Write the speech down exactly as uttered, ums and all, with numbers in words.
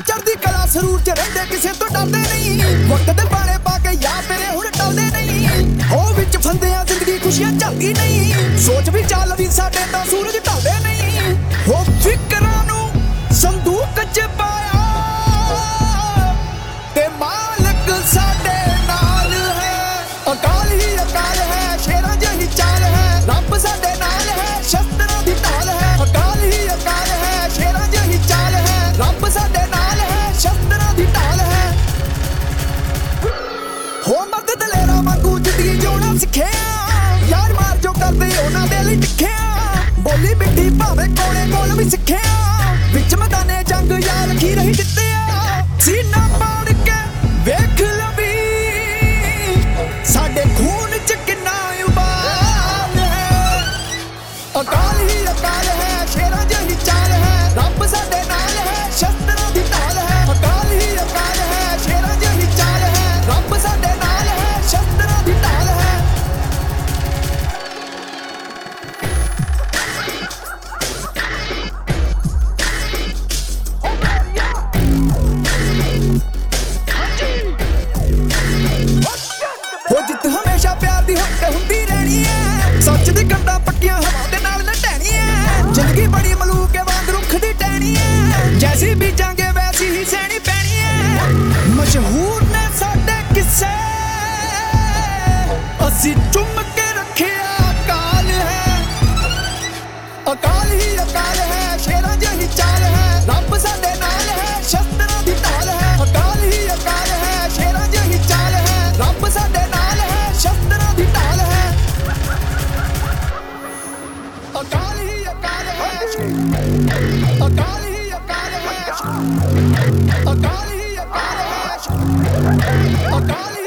चढ़दी कला सरूर च रहिंदे किसे तो डरदे नहीं वक्त दे बाणे पा के यार तेरे हुण टलदे नहीं हो विच फंदियां जिंदगी खुशियां झलदी नहीं सोच भी चल वी साडे तां सूरज ढलदे नहीं हो फिकरां नूं संदूक च पाया ते मालक साडे नाल है अकाल ही अकाल है शेरां जही चाल है रब साडे नाल है शस्त्रां दी ढाल है अकाल ही अकाल है शेरां जही चाल है रब साडे नाल है शस्त्रां दी ढाल है हो मर्द दलेरा वांगू जिंदगी जिउणा सिक्खिया यार मार जो करदे उन्हां दे लई टिक्खिया बोली मिट्टी भावें कोले कोल भी सिक्खिया विच मैदाने जंग यार खी रही जित्तिया सीना पाड़ के वेख लवी साडे खून च किन्ना उबाल है अकाल ही अकाल है शेरां जही चाल है रब साडे नाल है शस्त्रां दी ढाल है अकाल ही अकाल है शेरां जही चाल है रब साडे नाल है शस्त्रां दी ढाल है हो जित हमेशा प्यार दी हक हुंदी रहनी है सच दी कंधा पक्कियां हवा दे नाल नटैनी है जिंदगी बड़ी मलूक है वांग रुख दी टहनी है जैसी बीजांगे वैसी ही सहनी पैनी है मशहूर ने साडे किस्से असी चुम के रखिया अकाल है अकाल ही अकाल है शेरां जही चाल है रब साडे नाल है शस्त्रां दी ढाल है अकाल ही अकाल है शेरां जही चाल है रब साडे नाल है शस्त्रां दी ढाल है अकाल ही अकाल है अकाल ही अकाल है अकाल ही अकाल है अकाल